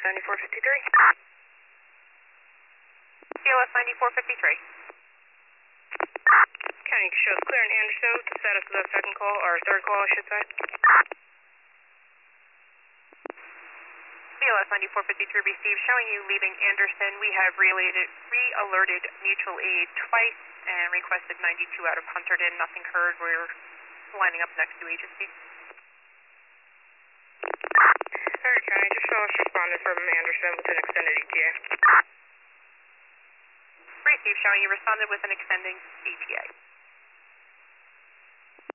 9453. BLS 9453. County shows clear in Anderson. What's the status of the second call, or third call, I should say? BLS 9453 received, showing you leaving Anderson. We have re-alerted mutual aid twice and requested 92 out of Hunterdon. Nothing heard. We're lining up next to agency. Alright, County, just show us responded from Anderson with an extended ETA. Received, showing you responded with an extending ETA.